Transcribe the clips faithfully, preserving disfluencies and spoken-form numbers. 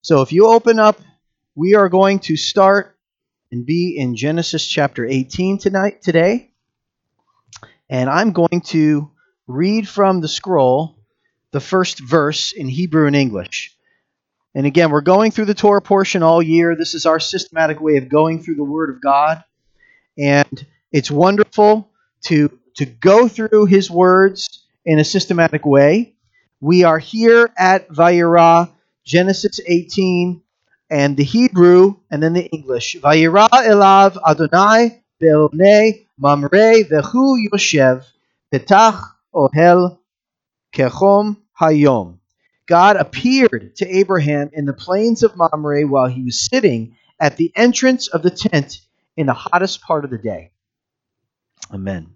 So if you open up, we are going to start and be in Genesis chapter eighteen tonight, today. And I'm going to read from the scroll the first verse in Hebrew and English. And again, we're going through the Torah portion all year. This is our systematic way of going through the Word of God. And it's wonderful to, to go through His words in a systematic way. We are here at Vayera, Genesis eighteen, and the Hebrew, and then the English. Vayera elav Adonai be'onei mamre vehu yoshev petach ohel kechom hayom. God appeared to Abraham in the plains of Mamre while he was sitting at the entrance of the tent in the hottest part of the day. Amen.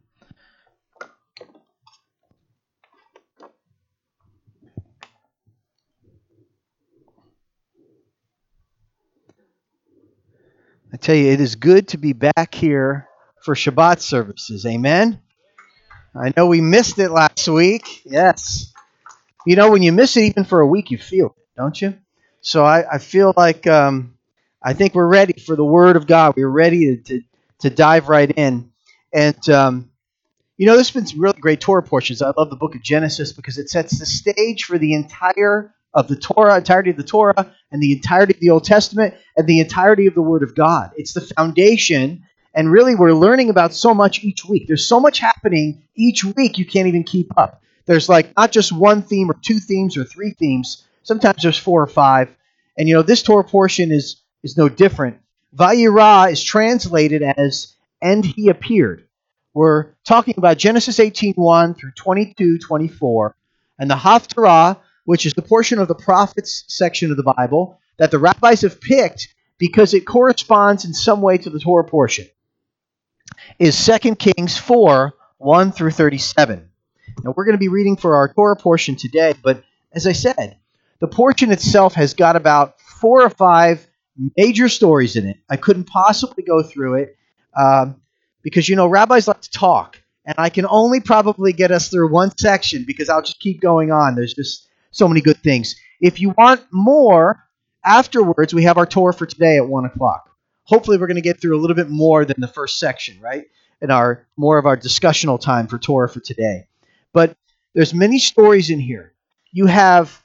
I tell you, it is good to be back here for Shabbat services. Amen? I know we missed it last week. Yes. You know, when you miss it even for a week, you feel it, don't you? So I, I feel like um, I think we're ready for the Word of God. We're ready to, to, to dive right in. And, um, you know, there's been some really great Torah portions. I love the book of Genesis because it sets the stage for the entire of the Torah, entirety of the Torah, and the entirety of the Old Testament, and the entirety of the Word of God. It's the foundation, and really we're learning about so much each week. There's so much happening each week you can't even keep up. There's like not just one theme or two themes or three themes. Sometimes there's four or five. And you know, this Torah portion is, is no different. Vayera is translated as, and he appeared. We're talking about Genesis eighteen one through twenty-two twenty-four, and the Haftarah, which is the portion of the prophets section of the Bible that the rabbis have picked because it corresponds in some way to the Torah portion, is Second Kings four one through thirty-seven. Now, we're going to be reading for our Torah portion today, but as I said, the portion itself has got about four or five major stories in it. I couldn't possibly go through it um, because, you know, rabbis like to talk, and I can only probably get us through one section because I'll just keep going on. There's just so many good things. If you want more, afterwards, we have our Torah for today at one o'clock. Hopefully, we're going to get through a little bit more than the first section, right? And our more of our discussional time for Torah for today. But there's many stories in here. You have,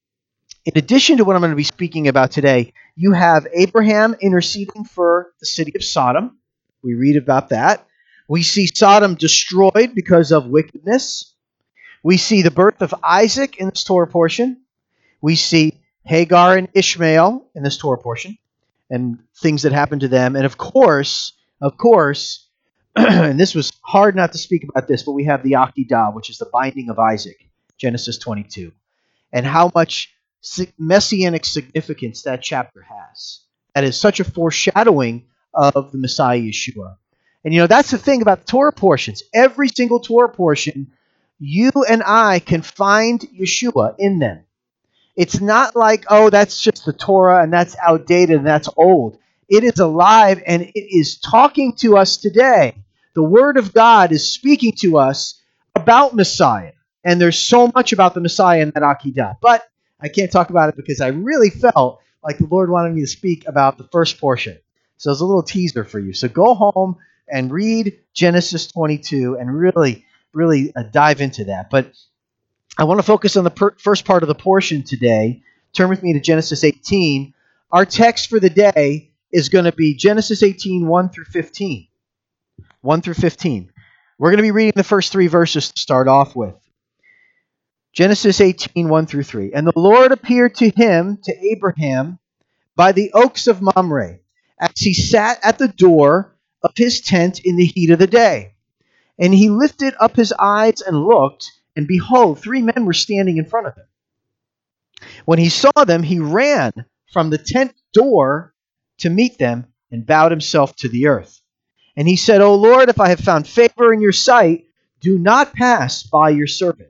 in addition to what I'm going to be speaking about today, you have Abraham interceding for the city of Sodom. We read about that. We see Sodom destroyed because of wickedness. We see the birth of Isaac in this Torah portion. We see Hagar and Ishmael in this Torah portion and things that happened to them. And of course, of course, and this was hard not to speak about this, but we have the Akedah, which is the binding of Isaac, Genesis twenty-two, and how much messianic significance that chapter has. That is such a foreshadowing of the Messiah Yeshua. And you know, that's the thing about the Torah portions. Every single Torah portion, you and I can find Yeshua in them. It's not like, oh, that's just the Torah and that's outdated and that's old. It is alive and it is talking to us today. The Word of God is speaking to us about Messiah. And there's so much about the Messiah in that Akedah. But I can't talk about it because I really felt like the Lord wanted me to speak about the first portion. So it's a little teaser for you. So go home and read Genesis twenty-two and really, really uh, dive into that. But I want to focus on the per- first part of the portion today. Turn with me to Genesis eighteen. Our text for the day is going to be Genesis eighteen, one through fifteen. one through fifteen. We're going to be reading the first three verses to start off with. Genesis eighteen, one through three. And the Lord appeared to him, to Abraham, by the oaks of Mamre, as he sat at the door of his tent in the heat of the day. And he lifted up his eyes and looked, and behold, three men were standing in front of him. When he saw them, he ran from the tent door to meet them and bowed himself to the earth. And he said, O Lord, if I have found favor in your sight, do not pass by your servant.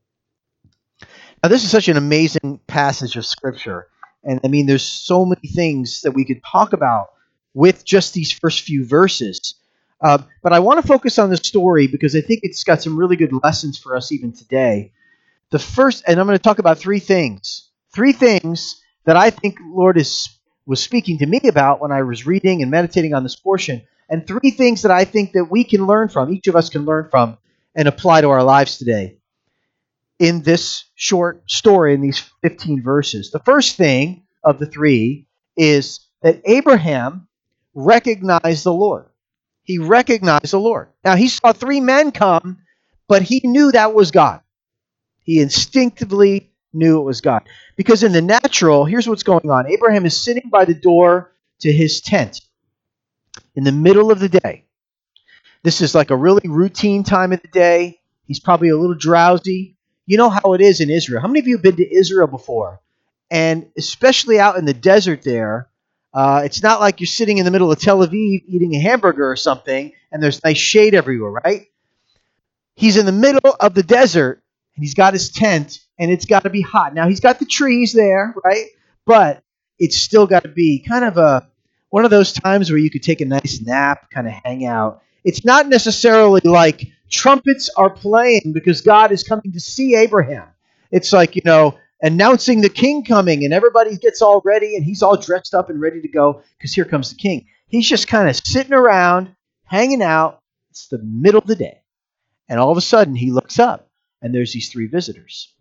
Now, this is such an amazing passage of Scripture. And I mean, there's so many things that we could talk about with just these first few verses. Uh, but I want to focus on the story because I think it's got some really good lessons for us even today. The first, and I'm going to talk about three things. Three things that I think Lord is was speaking to me about when I was reading and meditating on this portion, and three things that I think that we can learn from, each of us can learn from, and apply to our lives today in this short story, in these fifteen verses. The first thing of the three is that Abraham recognized the Lord. He recognized the Lord. Now, he saw three men come, but he knew that was God. He instinctively knew it was God. Because in the natural, here's what's going on. Abraham is sitting by the door to his tent in the middle of the day. This is like a really routine time of the day. He's probably a little drowsy. You know how it is in Israel. How many of you have been to Israel before? And especially out in the desert there, uh, it's not like you're sitting in the middle of Tel Aviv eating a hamburger or something, and there's nice shade everywhere, right? He's in the middle of the desert, and he's got his tent, and it's got to be hot. Now, he's got the trees there, right? But it's still got to be kind of a one of those times where you could take a nice nap, kind of hang out. It's not necessarily like trumpets are playing because God is coming to see Abraham. It's like, you know, announcing the king coming, and everybody gets all ready, and he's all dressed up and ready to go because here comes the king. He's just kind of sitting around, hanging out. It's the middle of the day. And all of a sudden, he looks up, and there's these three visitors.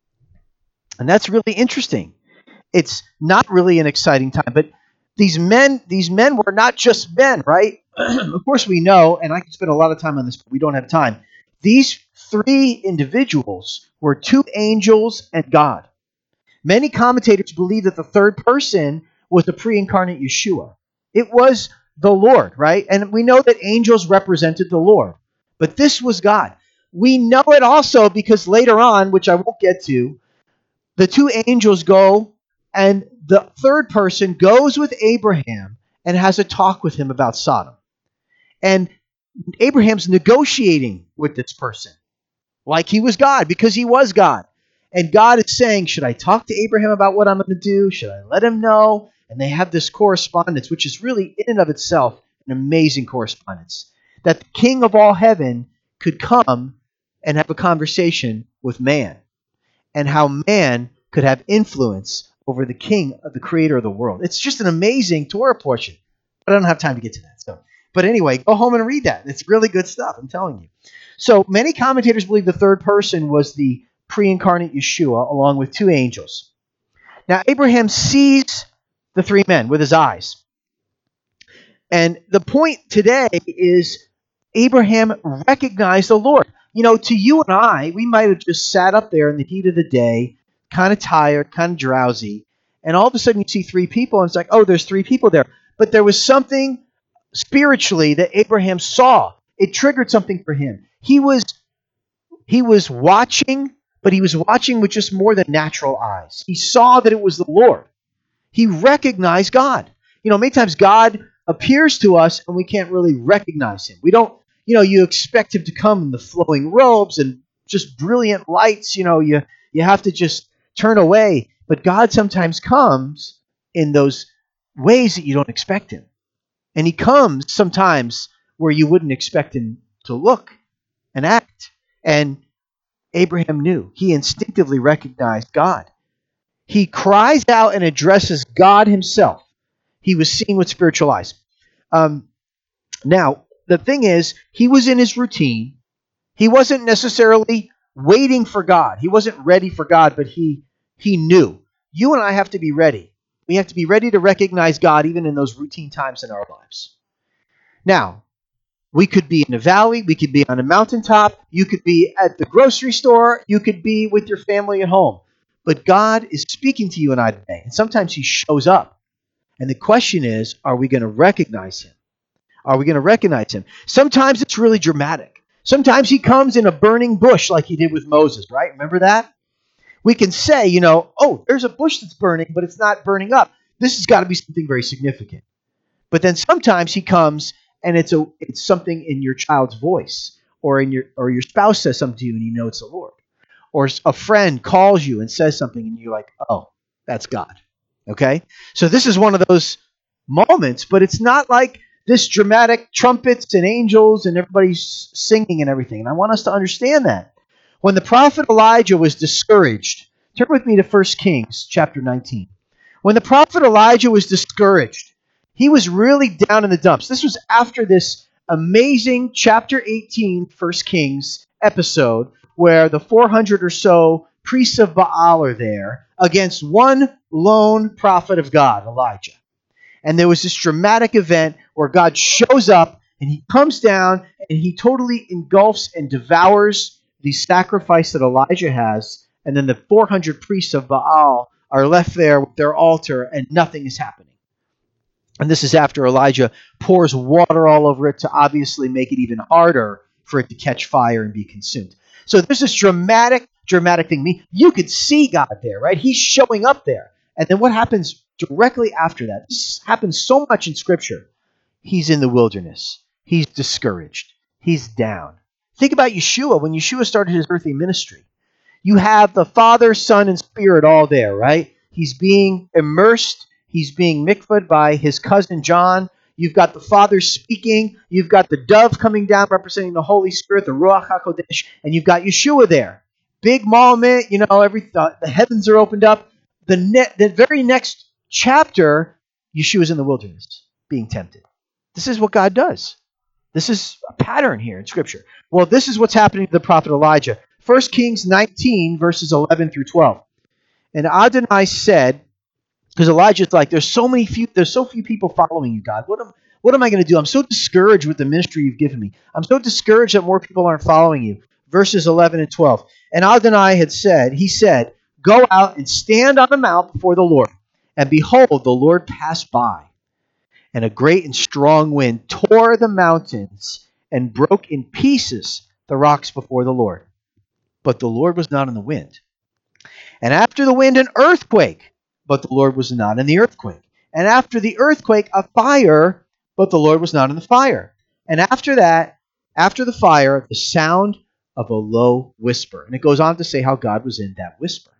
And that's really interesting. It's not really an exciting time, but these men, these men were not just men, right? Of course we know, and I could spend a lot of time on this, but we don't have time. These three individuals were two angels and God. Many commentators believe that the third person was the pre-incarnate Yeshua. It was the Lord, right? And we know that angels represented the Lord. But this was God. We know it also because later on, which I won't get to, the two angels go and the third person goes with Abraham and has a talk with him about Sodom. And Abraham's negotiating with this person like he was God, because he was God. And God is saying, should I talk to Abraham about what I'm going to do? Should I let him know? And they have this correspondence, which is really in and of itself an amazing correspondence. That the King of all heaven could come and have a conversation with man. And how man could have influence over the King of the Creator of the world. It's just an amazing Torah portion. But I don't have time to get to that. So, but anyway, go home and read that. It's really good stuff, I'm telling you. So many commentators believe the third person was the pre-incarnate Yeshua along with two angels. Now Abraham sees the three men with his eyes. And the point today is Abraham recognized the Lord. You know, to you and I, we might have just sat up there in the heat of the day, kind of tired, kind of drowsy, and all of a sudden you see three people, and it's like, oh, there's three people there. But there was something spiritually that Abraham saw. It triggered something for him. He was, he was watching, but he was watching with just more than natural eyes. He saw that it was the Lord. He recognized God. You know, many times God appears to us and we can't really recognize him. We don't, you know, you expect him to come in the flowing robes and just brilliant lights. You know, you, you have to just turn away. But God sometimes comes in those ways that you don't expect him. And he comes sometimes where you wouldn't expect him to look and act. And Abraham knew. He instinctively recognized God. He cries out and addresses God himself. He was seeing with spiritual eyes. Um, now, the thing is, he was in his routine. He wasn't necessarily waiting for God. He wasn't ready for God, but he he knew. You and I have to be ready. We have to be ready to recognize God even in those routine times in our lives. Now, we could be in a valley. We could be on a mountaintop. You could be at the grocery store. You could be with your family at home. But God is speaking to you and I today. And sometimes he shows up. And the question is, are we going to recognize him? Are we going to recognize him? Sometimes it's really dramatic. Sometimes he comes in a burning bush like he did with Moses, right? Remember that? We can say, you know, oh, there's a bush that's burning, but it's not burning up. This has got to be something very significant. But then sometimes he comes and it's a it's something in your child's voice, or in your or your spouse says something to you and you know it's the Lord. Or a friend calls you and says something and you're like, oh, that's God. Okay? So this is one of those moments, but it's not like this dramatic trumpets and angels and everybody's singing and everything. And I want us to understand that. When the prophet Elijah was discouraged, turn with me to First Kings chapter nineteen. When the prophet Elijah was discouraged, he was really down in the dumps. This was after this amazing chapter eighteen, First Kings episode, where the four hundred or so priests of Baal are there against one lone prophet of God, Elijah. And there was this dramatic event where God shows up and he comes down and he totally engulfs and devours the sacrifice that Elijah has. And then the four hundred priests of Baal are left there with their altar and nothing is happening. And this is after Elijah pours water all over it to obviously make it even harder for it to catch fire and be consumed. So there's this dramatic, dramatic thing. I mean, you could see God there, right? He's showing up there. And then what happens directly after that? This happens so much in Scripture. He's in the wilderness. He's discouraged. He's down. Think about Yeshua. When Yeshua started his earthly ministry, you have the Father, Son, and Spirit all there, right? He's being immersed. He's being mikvahed by his cousin John. You've got the Father speaking. You've got the dove coming down representing the Holy Spirit, the Ruach HaKodesh, and you've got Yeshua there. Big moment, you know, every the, the heavens are opened up. The, ne- the very next chapter, Yeshua's in the wilderness being tempted. This is what God does. This is a pattern here in Scripture. Well, this is what's happening to the prophet Elijah. First Kings nineteen, verses eleven through twelve. And Adonai said, because Elijah's like, there's so many few, there's so few people following you, God. What am, what am I going to do? I'm so discouraged with the ministry you've given me. I'm so discouraged that more people aren't following you. Verses eleven and twelve. And Adonai had said, he said, go out and stand on the mount before the Lord. And behold, the Lord passed by. And a great and strong wind tore the mountains and broke in pieces the rocks before the Lord. But the Lord was not in the wind. And after the wind, an earthquake. But the Lord was not in the earthquake. And after the earthquake, a fire. But the Lord was not in the fire. And after that, after the fire, the sound of a low whisper. And it goes on to say how God was in that whisper.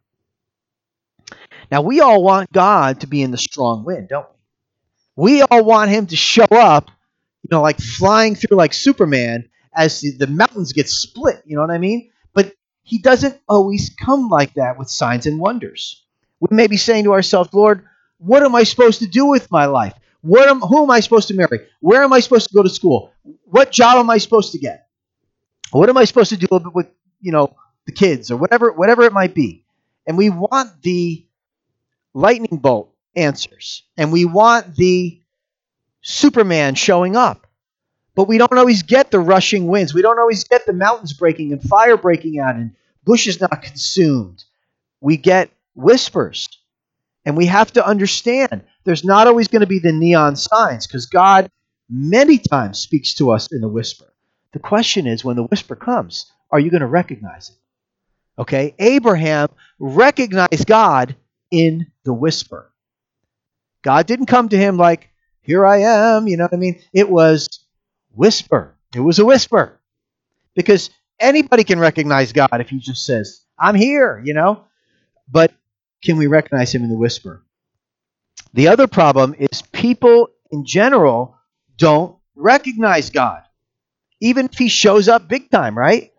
Now, we all want God to be in the strong wind, don't we? We all want him to show up, you know, like flying through like Superman as the, the mountains get split, you know what I mean? But he doesn't always come like that with signs and wonders. We may be saying to ourselves, Lord, what am I supposed to do with my life? What am, who am I supposed to marry? Where am I supposed to go to school? What job am I supposed to get? What am I supposed to do with, you know, the kids or whatever, whatever it might be? And we want the lightning bolt answers. And we want the Superman showing up. But we don't always get the rushing winds. We don't always get the mountains breaking and fire breaking out and bushes not consumed. We get whispers. And we have to understand there's not always going to be the neon signs because God many times speaks to us in the whisper. The question is, when the whisper comes, are you going to recognize it? Okay? Abraham recognized God in the whisper. God didn't come to him like, here I am, you know what I mean? It was whisper. It was a whisper. Because anybody can recognize God if he just says, I'm here, you know? But can we recognize him in the whisper? The other problem is people in general don't recognize God. Even if he shows up big time, right?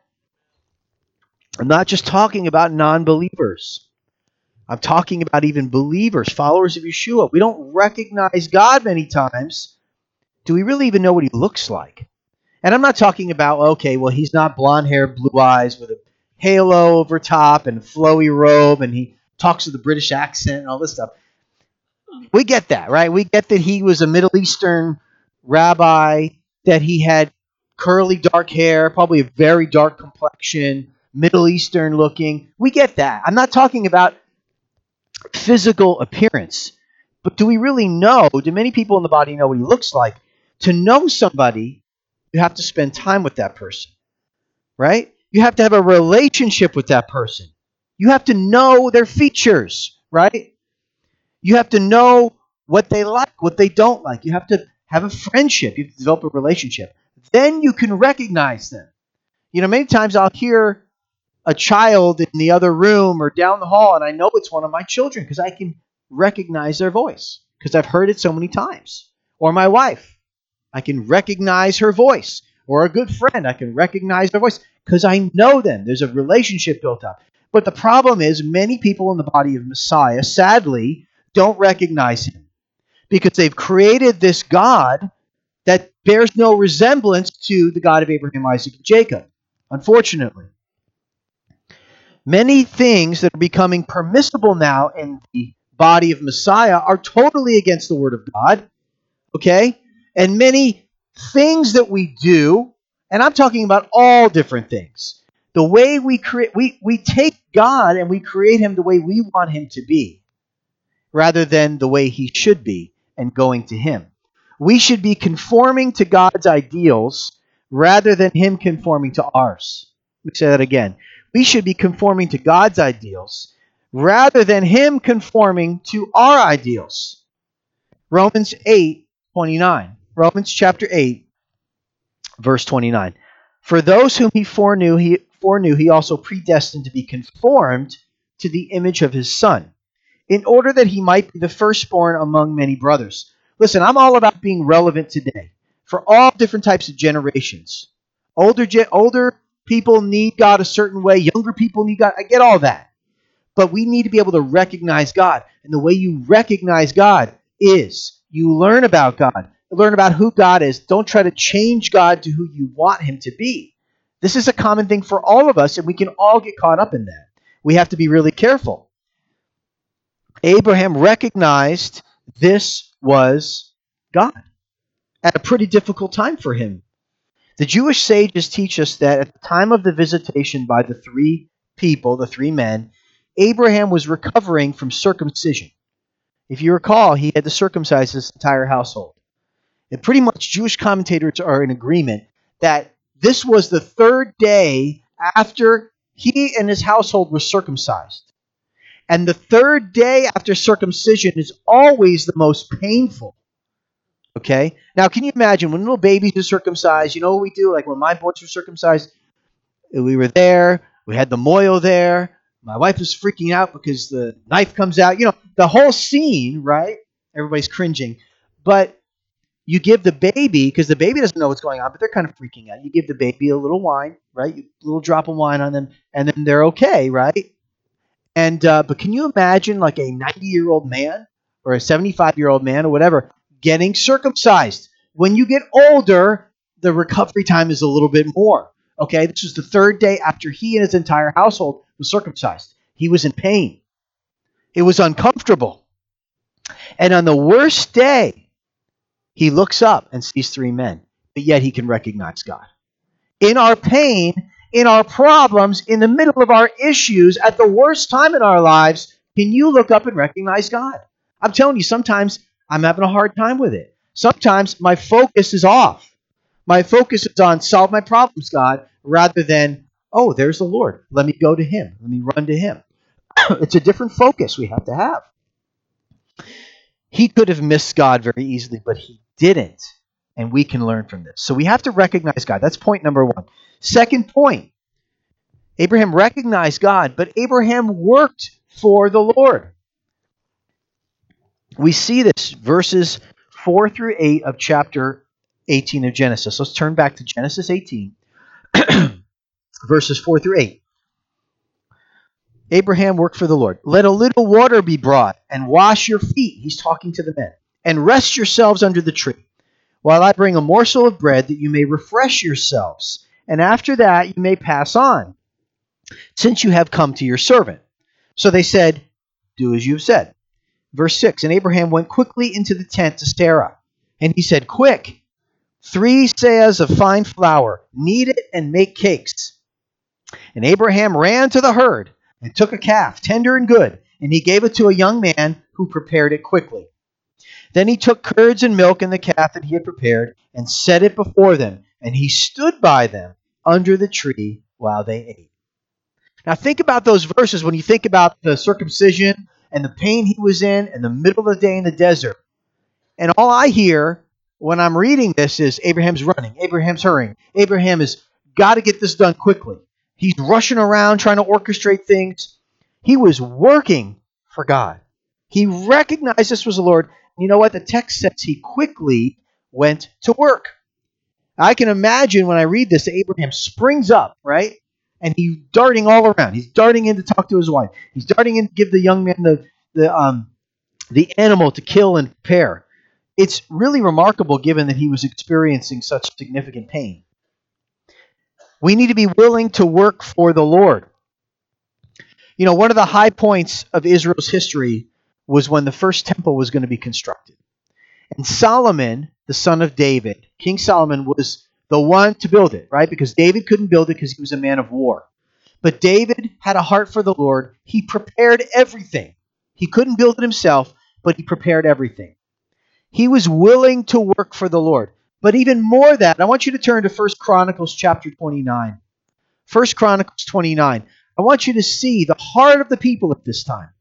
I'm not just talking about non-believers. I'm talking about even believers, followers of Yeshua. We don't recognize God many times. Do we really even know what he looks like? And I'm not talking about, okay, well, he's not blonde hair, blue eyes with a halo over top and a flowy robe, and he talks with a British accent and all this stuff. We get that, right? We get that he was a Middle Eastern rabbi, that he had curly dark hair, probably a very dark complexion, Middle Eastern looking. We get that. I'm not talking about physical appearance. But do we really know? Do many people in the body know what he looks like? To know somebody, you have to spend time with that person, right? You have to have a relationship with that person. You have to know their features, right? You have to know what they like, what they don't like. You have to have a friendship. You have to develop a relationship. Then you can recognize them. You know, many times I'll hear a child in the other room or down the hall, and I know it's one of my children because I can recognize their voice because I've heard it so many times. Or my wife, I can recognize her voice. Or a good friend, I can recognize their voice because I know them. There's a relationship built up. But the problem is many people in the body of Messiah, sadly, don't recognize him because they've created this God that bears no resemblance to the God of Abraham, Isaac, and Jacob, unfortunately. Many things that are becoming permissible now in the body of Messiah are totally against the Word of God, okay? And many things that we do, and I'm talking about all different things, the way we create, we, we take God and we create him the way we want him to be, rather than the way he should be and going to him. We should be conforming to God's ideals rather than him conforming to ours. Let me say that again. We should be conforming to God's ideals rather than him conforming to our ideals. Romans eight twenty-nine. Romans chapter eight, verse twenty-nine. For those whom he foreknew, he foreknew he also predestined to be conformed to the image of his Son, in order that he might be the firstborn among many brothers. Listen, I'm all about being relevant today for all different types of generations. Older, ge- older people need God a certain way. Younger people need God. I get all that. But we need to be able to recognize God. And the way you recognize God is you learn about God. Learn about who God is. Don't try to change God to who you want him to be. This is a common thing for all of us, and we can all get caught up in that. We have to be really careful. Abraham recognized this was God at a pretty difficult time for him. The Jewish sages teach us that at the time of the visitation by the three people, the three men, Abraham was recovering from circumcision. If you recall, he had to circumcise his entire household. And pretty much Jewish commentators are in agreement that this was the third day after he and his household were circumcised. And the third day after circumcision is always the most painful. Okay? Now, can you imagine when little babies are circumcised, you know what we do? Like when my boys were circumcised, we were there, we had the moil there, my wife was freaking out because the knife comes out. You know, the whole scene, right? Everybody's cringing. But you give the baby, because the baby doesn't know what's going on, but they're kind of freaking out. You give the baby a little wine, right? A little drop of wine on them, and then they're okay, right? And uh, but can you imagine like a ninety-year-old man or a seventy-five-year-old man or whatever getting circumcised? When you get older, the recovery time is a little bit more. Okay, this was the third day after he and his entire household was circumcised. He was in pain. It was uncomfortable. And on the worst day, he looks up and sees three men, but yet he can recognize God. In our pain, in our problems, in the middle of our issues, at the worst time in our lives, can you look up and recognize God? I'm telling you, sometimes I'm having a hard time with it. Sometimes my focus is off. My focus is on solve my problems, God, rather than, oh, there's the Lord. Let me go to him. Let me run to him. It's a different focus we have to have. He could have missed God very easily, but he didn't. And we can learn from this. So we have to recognize God. That's point number one. Second point, Abraham recognized God, but Abraham worked for the Lord. We see this verses four through eight of chapter eighteen of Genesis. Let's turn back to Genesis eighteen, verses four through eight. Abraham worked for the Lord. Let a little water be brought and wash your feet. He's talking to the men. And rest yourselves under the tree, while I bring a morsel of bread that you may refresh yourselves. And after that you may pass on, since you have come to your servant. So they said, do as you have said. Verse six, and Abraham went quickly into the tent to Sarah. And he said, quick, three seahs of fine flour, knead it and make cakes. And Abraham ran to the herd and took a calf, tender and good, and he gave it to a young man who prepared it quickly. Then he took curds and milk and the calf that he had prepared and set it before them, and he stood by them under the tree while they ate. Now think about those verses when you think about the circumcision and the pain he was in in the middle of the day in the desert. And all I hear when I'm reading this is Abraham's running, Abraham's hurrying, Abraham has got to get this done quickly. He's rushing around trying to orchestrate things. He was working for God. He recognized this was the Lord. You know what? The text says he quickly went to work. I can imagine when I read this, that Abraham springs up, right? And he's darting all around. He's darting in to talk to his wife. He's darting in to give the young man the, the, um, the animal to kill and prepare. It's really remarkable given that he was experiencing such significant pain. We need to be willing to work for the Lord. You know, one of the high points of Israel's history was when the first temple was going to be constructed. And Solomon, the son of David, King Solomon, was the one to build it, right? Because David couldn't build it because he was a man of war. But David had a heart for the Lord. He prepared everything. He couldn't build it himself, but he prepared everything. He was willing to work for the Lord. But even more than that, I want you to turn to First Chronicles chapter twenty-nine. First Chronicles twenty-nine. I want you to see the heart of the people at this time.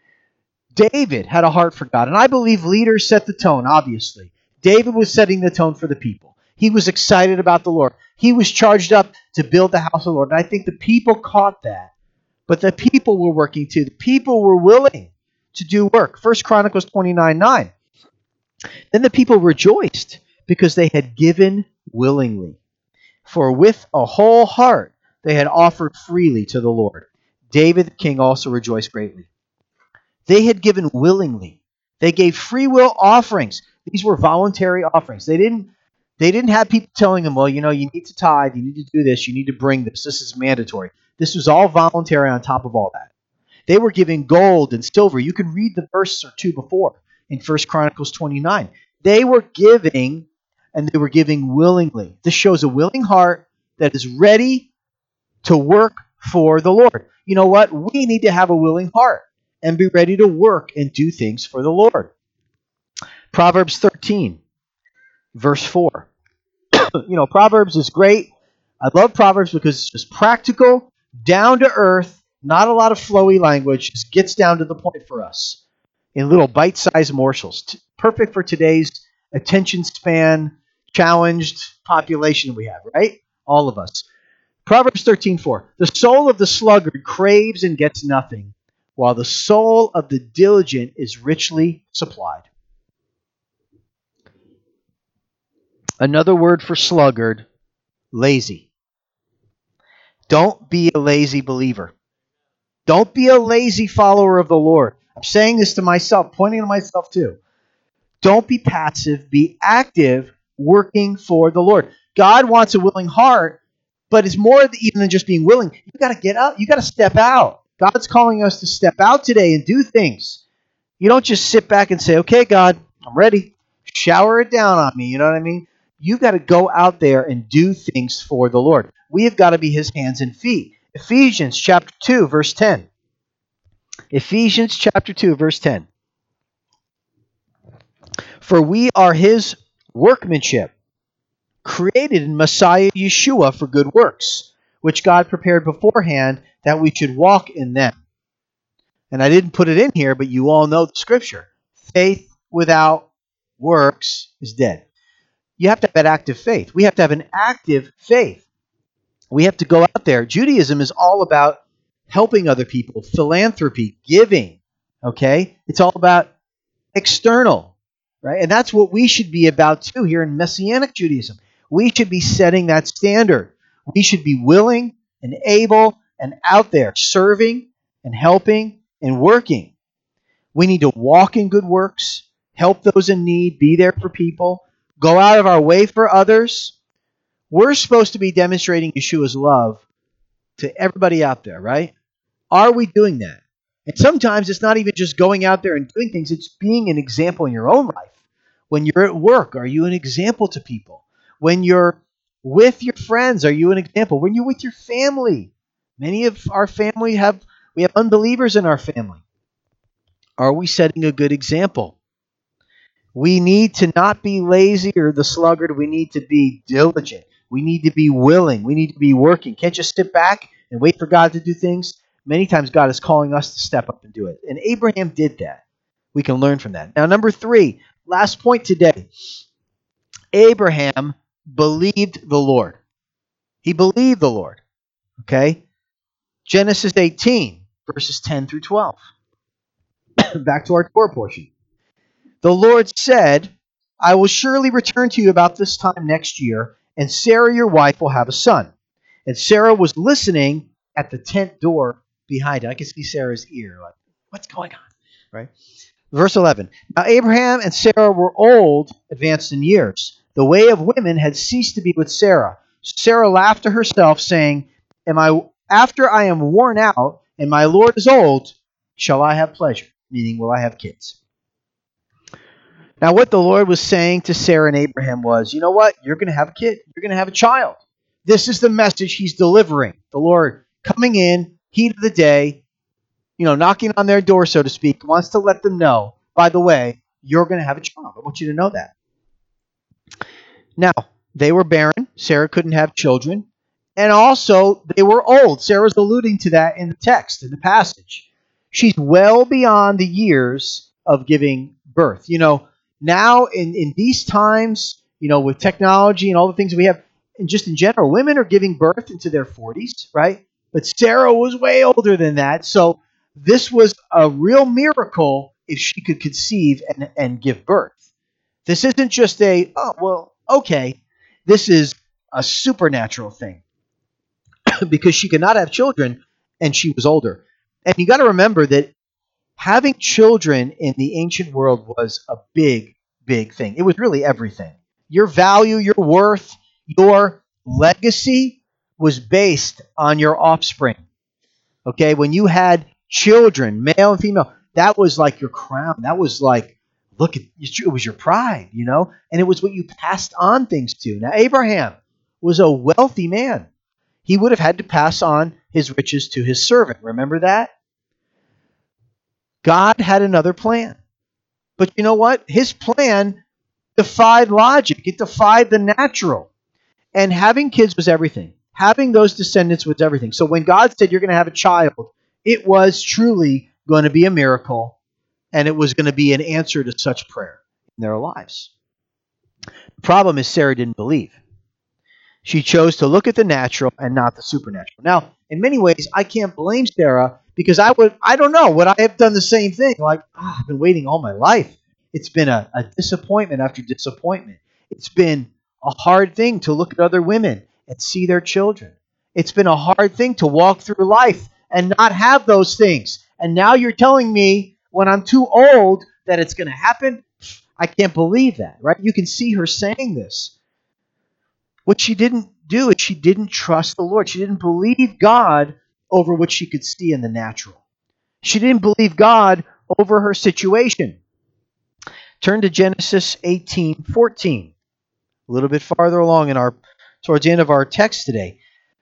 David had a heart for God, and I believe leaders set the tone, obviously. David was setting the tone for the people. He was excited about the Lord. He was charged up to build the house of the Lord, and I think the people caught that. But the people were working too. The people were willing to do work. First Chronicles twenty-nine nine. Then the people rejoiced because they had given willingly. For with a whole heart they had offered freely to the Lord. David the king also rejoiced greatly. They had given willingly. They gave free will offerings. These were voluntary offerings. They didn't, they didn't have people telling them, well, you know, you need to tithe, you need to do this, you need to bring this. This is mandatory. This was all voluntary on top of all that. They were giving gold and silver. You can read the verse or two before in First Chronicles twenty-nine. They were giving, and they were giving willingly. This shows a willing heart that is ready to work for the Lord. You know what? We need to have a willing heart and be ready to work and do things for the Lord. Proverbs thirteen, verse four. You know, Proverbs is great. I love Proverbs because it's just practical, down to earth, not a lot of flowy language. Just gets down to the point for us in little bite-sized morsels. T- perfect for today's attention span challenged population we have, right? All of us. Proverbs thirteen four. The soul of the sluggard craves and gets nothing, while the soul of the diligent is richly supplied. Another word for sluggard, lazy. Don't be a lazy believer. Don't be a lazy follower of the Lord. I'm saying this to myself, pointing to myself too. Don't be passive, be active, working for the Lord. God wants a willing heart, but it's more even than just being willing. You got to get out. You got to step out. God's calling us to step out today and do things. You don't just sit back and say, okay, God, I'm ready. Shower it down on me. You know what I mean? You've got to go out there and do things for the Lord. We have got to be his hands and feet. Ephesians chapter two, verse ten. Ephesians chapter two, verse ten. For we are his workmanship, created in Messiah Yeshua for good works, which God prepared beforehand that we should walk in them. And I didn't put it in here, but you all know the scripture. Faith without works is dead. You have to have an active faith. We have to have an active faith. We have to go out there. Judaism is all about helping other people, philanthropy, giving. Okay? It's all about external, right? And that's what we should be about too here in Messianic Judaism. We should be setting that standard. We should be willing and able and out there serving and helping and working. We need to walk in good works, help those in need, be there for people, go out of our way for others. We're supposed to be demonstrating Yeshua's love to everybody out there, right? Are we doing that? And sometimes it's not even just going out there and doing things, it's being an example in your own life. When you're at work, are you an example to people? When you're with your friends, are you an example? When you're with your family, many of our family have, we have unbelievers in our family. Are we setting a good example? We need to not be lazy or the sluggard. We need to be diligent. We need to be willing. We need to be working. Can't just sit back and wait for God to do things. Many times God is calling us to step up and do it. And Abraham did that. We can learn from that. Now, number three, last point today. Abraham believed the Lord. He believed the Lord. Okay? Genesis eighteen, verses ten through twelve. Back to our Torah portion. The Lord said, I will surely return to you about this time next year, and Sarah your wife will have a son. And Sarah was listening at the tent door behind it. I can see Sarah's ear, like, what's going on? Right? Verse eleven. Now Abraham and Sarah were old, advanced in years. The way of women had ceased to be with Sarah. Sarah laughed to herself, saying, Am I after I am worn out and my Lord is old, shall I have pleasure? Meaning, will I have kids? Now, what the Lord was saying to Sarah and Abraham was, you know what? You're going to have a kid. You're going to have a child. This is the message he's delivering. The Lord coming in, heat of the day, you know, knocking on their door, so to speak, wants to let them know, by the way, you're going to have a child. I want you to know that. Now, they were barren. Sarah couldn't have children. And also, they were old. Sarah's alluding to that in the text, in the passage. She's well beyond the years of giving birth. You know, now in, in these times, you know, with technology and all the things we have, and just in general, women are giving birth into their forties, right? But Sarah was way older than that. So this was a real miracle if she could conceive and, and give birth. This isn't just a, oh, well, okay. This is a supernatural thing because she could not have children and she was older. And you got to remember that having children in the ancient world was a big, big thing. It was really everything. Your value, your worth, your legacy was based on your offspring. Okay, when you had children, male and female, that was like your crown. That was like, look, it was your pride, you know, and it was what you passed on things to. Now, Abraham was a wealthy man. He would have had to pass on his riches to his servant. Remember that? God had another plan. But you know what? His plan defied logic. It defied the natural. And having kids was everything. Having those descendants was everything. So when God said you're going to have a child, it was truly going to be a miracle, and it was going to be an answer to such prayer in their lives. The problem is Sarah didn't believe. She chose to look at the natural and not the supernatural. Now, in many ways, I can't blame Sarah because I would, I don't know, would I have done the same thing? Like, oh, I've been waiting all my life. It's been a, a disappointment after disappointment. It's been a hard thing to look at other women and see their children. It's been a hard thing to walk through life and not have those things. And now you're telling me when I'm too old that it's going to happen? I can't believe that, right? You can see her saying this. What she didn't do is she didn't trust the Lord. She didn't believe God over what she could see in the natural. She didn't believe God over her situation. Turn to Genesis eighteen fourteen. A little bit farther along in our, towards the end of our text today.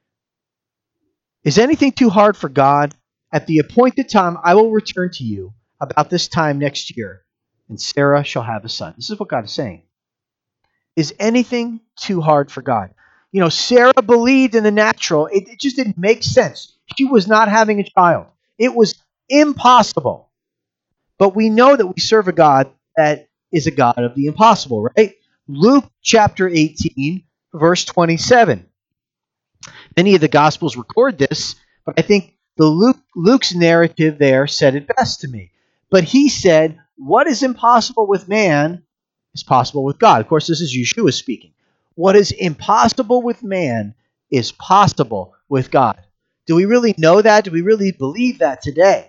Is anything too hard for God? At the appointed time, I will return to you about this time next year, and Sarah shall have a son. This is what God is saying. Is anything too hard for God? You know, Sarah believed in the natural. It, it just didn't make sense. She was not having a child. It was impossible. But we know that we serve a God that is a God of the impossible, right? Luke chapter eighteen, verse twenty-seven. Many of the Gospels record this, but I think the Luke, Luke's narrative there said it best to me. But he said, what is impossible with man is possible with God. Of course, this is Yeshua speaking. What is impossible with man is possible with God. Do we really know that? Do we really believe that today?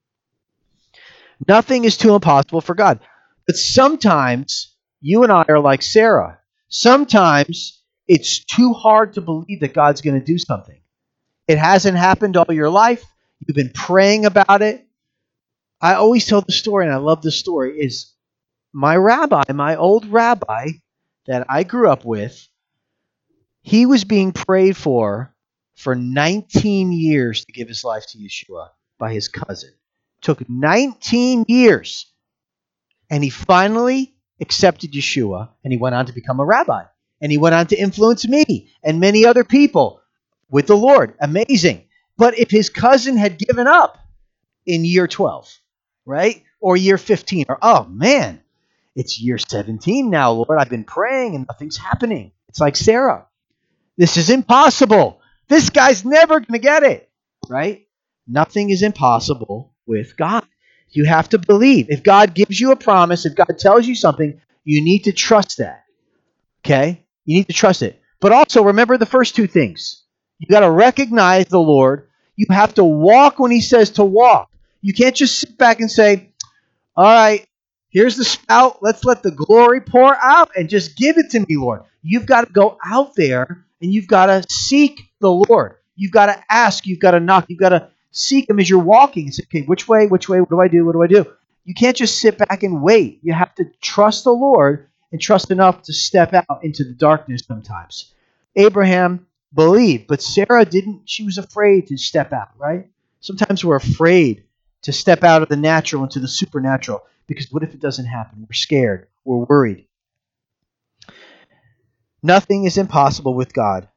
Nothing is too impossible for God. But sometimes you and I are like Sarah. Sometimes it's too hard to believe that God's going to do something. It hasn't happened all your life. You've been praying about it. I always tell the story, and I love the story, is my rabbi, my old rabbi that I grew up with, he was being prayed for for nineteen years to give his life to Yeshua by his cousin. It took nineteen years. And he finally accepted Yeshua, and he went on to become a rabbi. And he went on to influence me and many other people with the Lord. Amazing. But if his cousin had given up in year twelve, right? Or year fifteen, or, oh man, it's year seventeen now, Lord. I've been praying and nothing's happening. It's like Sarah. This is impossible. This guy's never going to get it, right? Nothing is impossible with God. You have to believe. If God gives you a promise, if God tells you something, you need to trust that. Okay? You need to trust it. But also remember the first two things. You got to recognize the Lord. You have to walk when he says to walk. You can't just sit back and say, All right, here's the spout. Let's let the glory pour out and just give it to me, Lord. You've got to go out there and you've got to seek the Lord. You've got to ask. You've got to knock. You've got to seek Him as you're walking. Say, okay, which way, which way, what do I do, what do I do? You can't just sit back and wait. You have to trust the Lord and trust enough to step out into the darkness sometimes. Abraham believed, but Sarah didn't. She was afraid to step out, right? Sometimes we're afraid to step out of the natural into the supernatural because what if it doesn't happen? We're scared. We're worried. Nothing is impossible with God.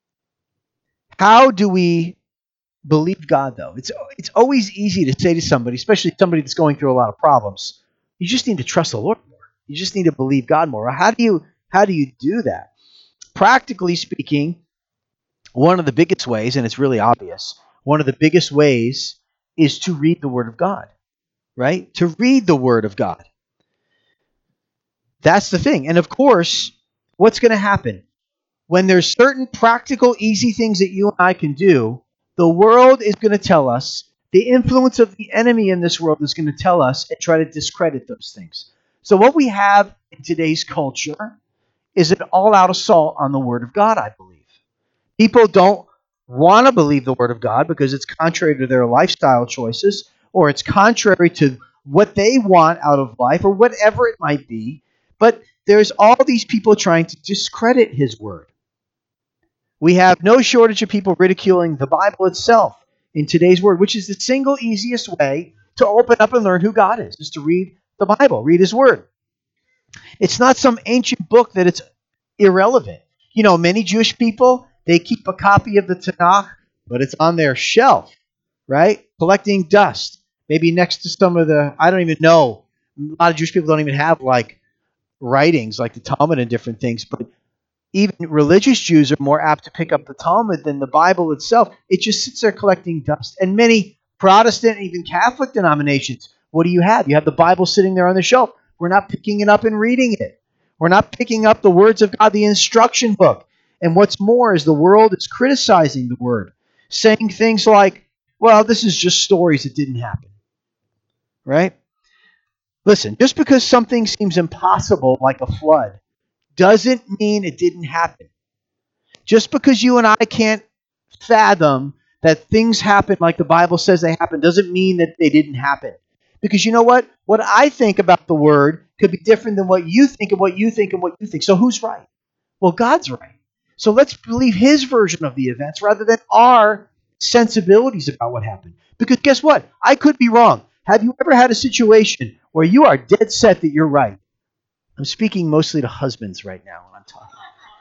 How do we believe God, though? It's it's always easy to say to somebody, especially somebody that's going through a lot of problems, you just need to trust the Lord more. You just need to believe God more. How do you how do you do that? Practically speaking, one of the biggest ways, and it's really obvious, one of the biggest ways is to read the Word of God, right? To read the Word of God. That's the thing. And of course, what's going to happen? When there's certain practical, easy things that you and I can do, the world is going to tell us, the influence of the enemy in this world is going to tell us and try to discredit those things. So what we have in today's culture is an all-out assault on the Word of God, I believe. People don't want to believe the Word of God because it's contrary to their lifestyle choices, or it's contrary to what they want out of life, or whatever it might be. But there's all these people trying to discredit His Word. We have no shortage of people ridiculing the Bible itself in today's world, which is the single easiest way to open up and learn who God is, is to read the Bible, read His Word. It's not some ancient book that it's irrelevant. You know, many Jewish people, they keep a copy of the Tanakh, but it's on their shelf, right? Collecting dust. Maybe next to some of the, I don't even know. A lot of Jewish people don't even have like writings like the Talmud and different things, but even religious Jews are more apt to pick up the Talmud than the Bible itself. It just sits there collecting dust. And many Protestant and even Catholic denominations, what do you have? You have the Bible sitting there on the shelf. We're not picking it up and reading it. We're not picking up the words of God, the instruction book. And what's more is the world is criticizing the Word, saying things like, well, this is just stories that didn't happen. Right? Listen, just because something seems impossible, like a flood, doesn't mean it didn't happen. Just because you and I can't fathom that things happen like the Bible says they happen doesn't mean that they didn't happen. Because you know what? What I think about the Word could be different than what you think and what you think and what you think. So who's right? Well, God's right. So let's believe His version of the events rather than our sensibilities about what happened. Because guess what? I could be wrong. Have you ever had a situation where you are dead set that you're right? I'm speaking mostly to husbands right now when I'm talking.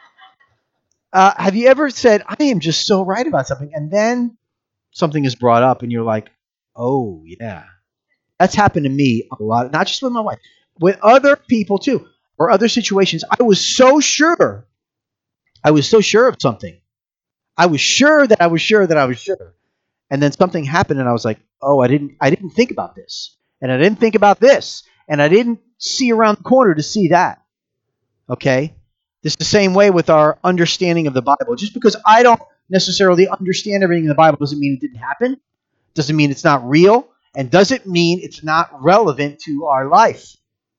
Uh, have you ever said, I am just so right about something, and then something is brought up and you're like, oh, yeah. That's happened to me a lot, not just with my wife, with other people too, or other situations. I was so sure. I was so sure of something. I was sure that I was sure that I was sure. And then something happened and I was like, oh, I didn't I didn't think about this. And I didn't think about this. And I didn't see around the corner to see that. Okay? This is the same way with our understanding of the Bible. Just because I don't necessarily understand everything in the Bible doesn't mean it didn't happen. Doesn't mean it's not real. And doesn't mean it's not relevant to our life.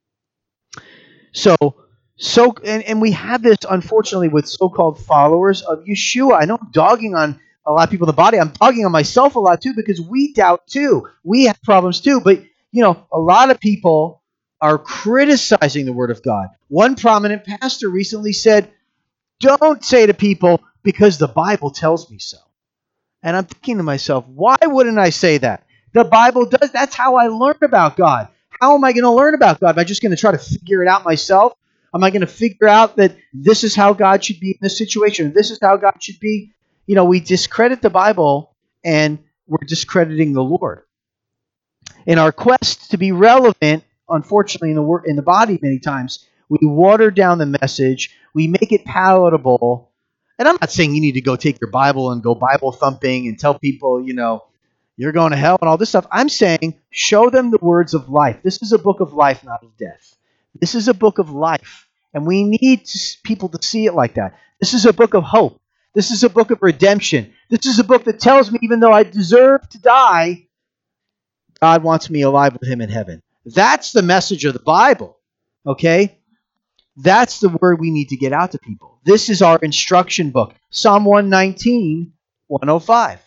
So, so and, and we have this, unfortunately, with so-called followers of Yeshua. I know I'm dogging on a lot of people in the body. I'm dogging on myself a lot too because we doubt too. We have problems too. But, you know, a lot of people are criticizing the Word of God. One prominent pastor recently said, don't say to people, because the Bible tells me so. And I'm thinking to myself, why wouldn't I say that? The Bible does. That's how I learn about God. How am I going to learn about God? Am I just going to try to figure it out myself? Am I going to figure out that this is how God should be in this situation? This is how God should be? You know, we discredit the Bible and we're discrediting the Lord. In our quest to be relevant, unfortunately, in the wor- in the body many times, we water down the message. We make it palatable. And I'm not saying you need to go take your Bible and go Bible thumping and tell people, you know, you're going to hell and all this stuff. I'm saying show them the words of life. This is a book of life, not of death. This is a book of life. And we need to, people to see it like that. This is a book of hope. This is a book of redemption. This is a book that tells me even though I deserve to die, God wants me alive with Him in heaven. That's the message of the Bible, okay? That's the word we need to get out to people. This is our instruction book. Psalm one nineteen, one oh five.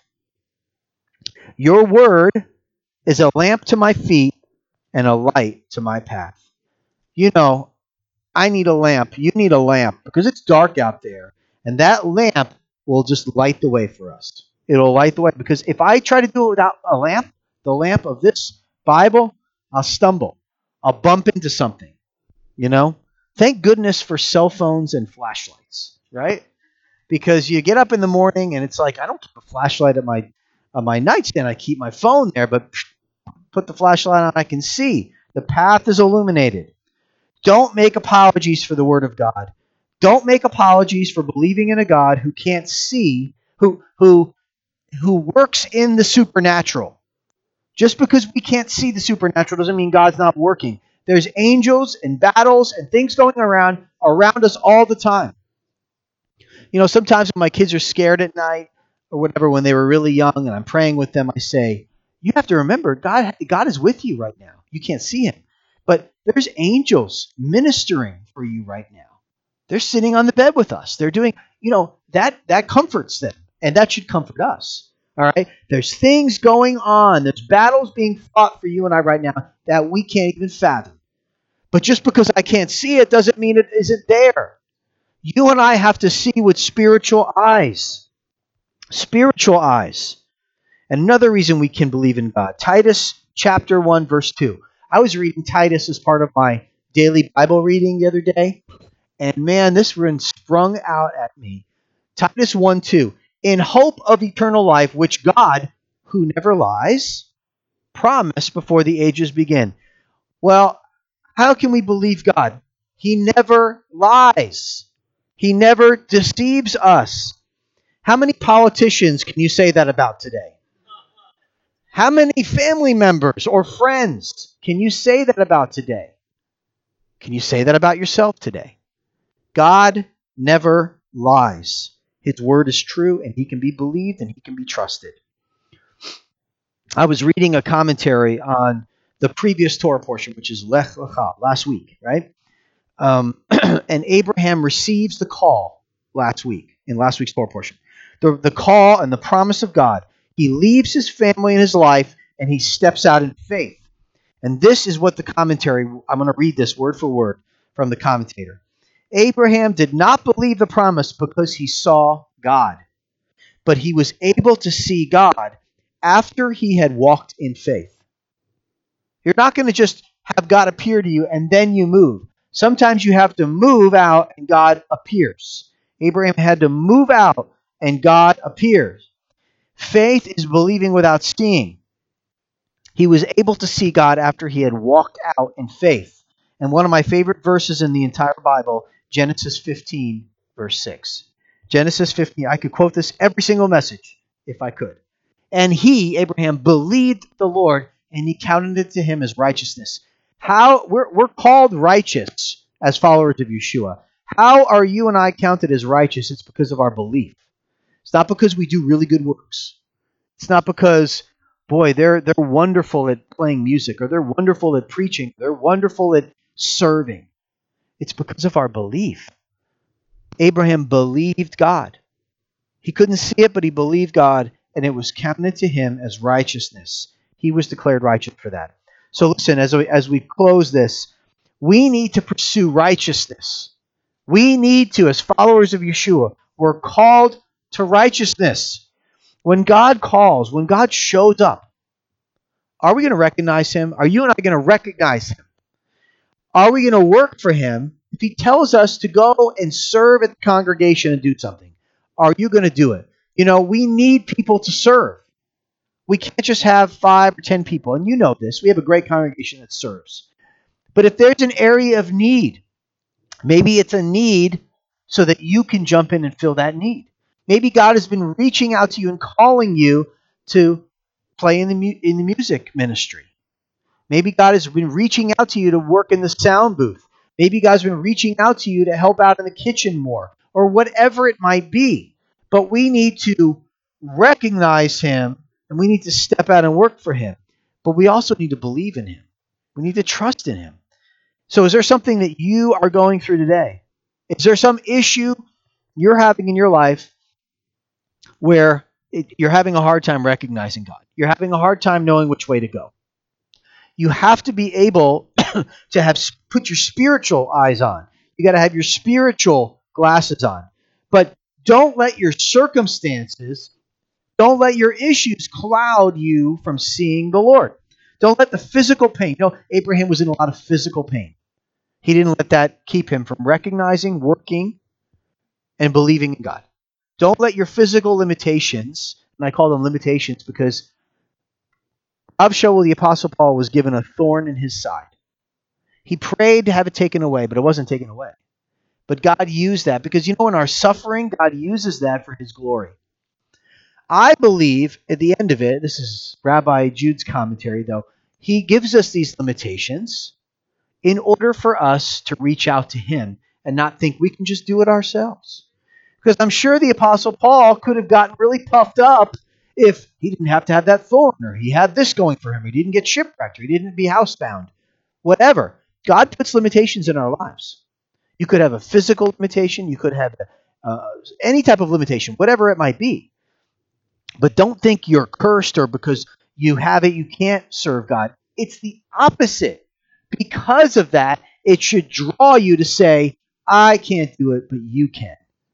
Your word is a lamp to my feet and a light to my path. You know, I need a lamp. You need a lamp because it's dark out there. And that lamp will just light the way for us. It'll light the way. Because if I try to do it without a lamp, the lamp of this Bible, I'll stumble. I'll bump into something, you know? Thank goodness for cell phones and flashlights, right? Because you get up in the morning and it's like, I don't keep a flashlight at my on my nightstand. I keep my phone there, but put the flashlight on, I can see. The path is illuminated. Don't make apologies for the Word of God. Don't make apologies for believing in a God who can't see, who who who works in the supernatural. Just because we can't see the supernatural doesn't mean God's not working. There's angels and battles and things going around around us all the time. You know, sometimes when my kids are scared at night or whatever, when they were really young and I'm praying with them, I say, you have to remember, God, God is with you right now. You can't see him. But there's angels ministering for you right now. They're sitting on the bed with us. They're doing, you know, that that comforts them. And that should comfort us. All right? There's things going on. There's battles being fought for you and I right now that we can't even fathom. But just because I can't see it doesn't mean it isn't there. You and I have to see with spiritual eyes. Spiritual eyes. Another reason we can believe in God. Titus chapter one, verse two. I was reading Titus as part of my daily Bible reading the other day. And man, this one sprung out at me. Titus one, two. In hope of eternal life, which God, who never lies, promised before the ages begin. Well, how can we believe God? He never lies. He never deceives us. How many politicians can you say that about today? How many family members or friends can you say that about today? Can you say that about yourself today? God never lies. His word is true, and he can be believed, and he can be trusted. I was reading a commentary on the previous Torah portion, which is Lech Lecha, last week, right? Um, and Abraham receives the call last week, in last week's Torah portion. The, the call and the promise of God. He leaves his family and his life, and he steps out in faith. And this is what the commentary, I'm going to read this word for word from the commentator. Abraham did not believe the promise because he saw God, but he was able to see God after he had walked in faith. You're not going to just have God appear to you and then you move. Sometimes you have to move out and God appears. Abraham had to move out and God appears. Faith is believing without seeing. He was able to see God after he had walked out in faith. And one of my favorite verses in the entire Bible, Genesis fifteen, verse six. Genesis fifteen, I could quote this every single message if I could. And he, Abraham, believed the Lord, and he counted it to him as righteousness. How we're, we're called righteous as followers of Yeshua. How are you and I counted as righteous? It's because of our belief. It's not because we do really good works. It's not because, boy, they're they're wonderful at playing music, or they're wonderful at preaching, they're wonderful at serving. It's because of our belief. Abraham believed God. He couldn't see it, but he believed God, and it was counted to him as righteousness. He was declared righteous for that. So listen, as we, as we close this, we need to pursue righteousness. We need to, as followers of Yeshua, we're called to righteousness. When God calls, when God shows up, are we going to recognize him? Are you and I going to recognize him? Are we going to work for him? If he tells us to go and serve at the congregation and do something, are you going to do it? You know, we need people to serve. We can't just have five or ten people. And you know this. We have a great congregation that serves. But if there's an area of need, maybe it's a need so that you can jump in and fill that need. Maybe God has been reaching out to you and calling you to play in the mu- in the music ministry. Maybe God has been reaching out to you to work in the sound booth. Maybe God's been reaching out to you to help out in the kitchen more, or whatever it might be. But we need to recognize him, and we need to step out and work for him. But we also need to believe in him. We need to trust in him. So is there something that you are going through today? Is there some issue you're having in your life where it, you're having a hard time recognizing God? You're having a hard time knowing which way to go. You have to be able to have put your spiritual eyes on. You got to have your spiritual glasses on. But don't let your circumstances, don't let your issues cloud you from seeing the Lord. Don't let the physical pain. You know, Abraham was in a lot of physical pain. He didn't let that keep him from recognizing, working, and believing in God. Don't let your physical limitations, and I call them limitations because Rav Shaul, the Apostle Paul, was given a thorn in his side. He prayed to have it taken away, but it wasn't taken away. But God used that because, you know, in our suffering, God uses that for his glory. I believe at the end of it, this is Rabbi Jude's commentary, though, he gives us these limitations in order for us to reach out to him and not think we can just do it ourselves. Because I'm sure the Apostle Paul could have gotten really puffed up if he didn't have to have that thorn, or he had this going for him, he didn't get shipwrecked, or he didn't be housebound. Whatever. God puts limitations in our lives. You could have a physical limitation, you could have uh, any type of limitation, whatever it might be. But don't think you're cursed or because you have it, you can't serve God. It's the opposite. Because of that, it should draw you to say, I can't do it, but you can.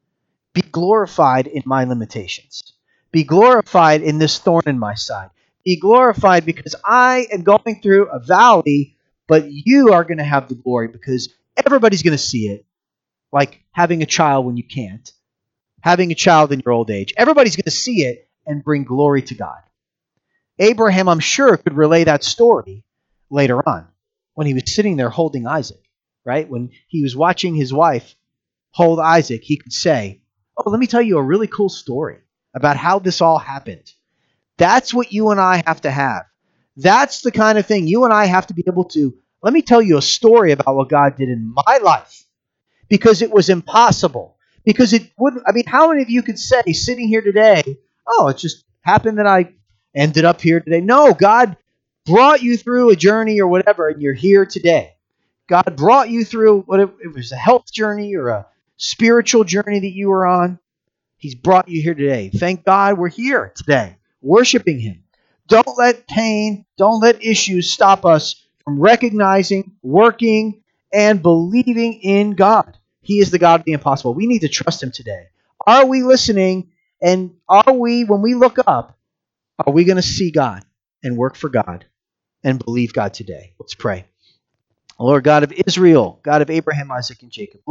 Be glorified in my limitations. Be glorified in this thorn in my side. Be glorified because I am going through a valley, but you are going to have the glory because everybody's going to see it. Like having a child when you can't. Having a child in your old age. Everybody's going to see it and bring glory to God. Abraham, I'm sure, could relay that story later on when he was sitting there holding Isaac, right? When he was watching his wife hold Isaac, he could say, oh, let me tell you a really cool story about how this all happened. That's what you and I have to have. That's the kind of thing you and I have to be able to, let me tell you a story about what God did in my life because it was impossible. Because it wouldn't, I mean, how many of you could say sitting here today, oh, it just happened that I ended up here today. No, God brought you through a journey or whatever, and you're here today. God brought you through, whatever it was, a health journey or a spiritual journey that you were on. He's brought you here today. Thank God we're here today, worshiping him. Don't let pain, don't let issues stop us from recognizing, working, and believing in God. He is the God of the impossible. We need to trust him today. Are we listening? And are we, when we look up, are we going to see God and work for God and believe God today? Let's pray. Lord God of Israel, God of Abraham, Isaac, and Jacob.